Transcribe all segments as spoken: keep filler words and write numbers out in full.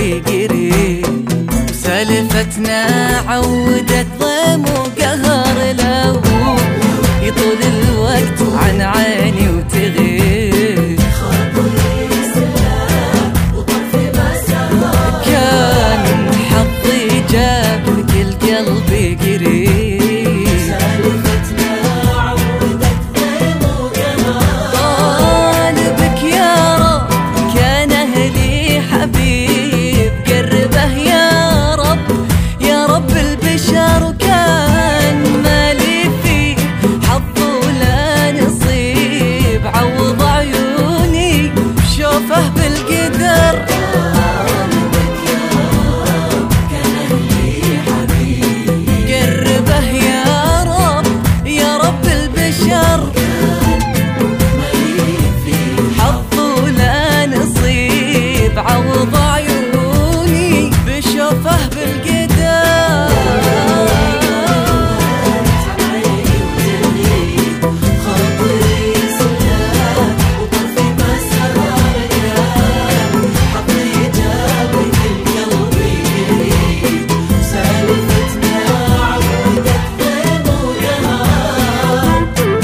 قلبي قريب، وسالفتنا عودت ضيم وقهر لو يطول الوقت عن عيني وتغيب. كان حظي جاب كل قلبي قريب، عوض عيوني بشوفه بالقدر. خاطري سلام وطرفي ما سرار كان، حظي جابك القلبي قريب، سالفتنا عودت ضيم وقهر.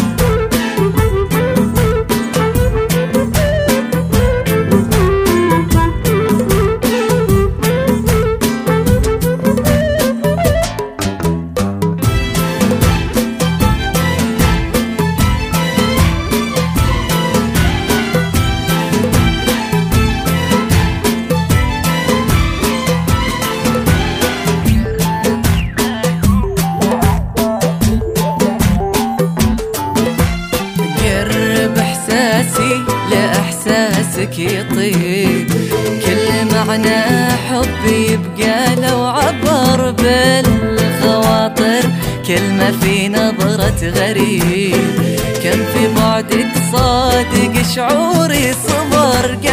لإحساسك يطيب كل معنى حبي يبقى لو عبر بالخواطر، كلمة في نظرة غريب، كم في بعدك صادق شعوري صبر.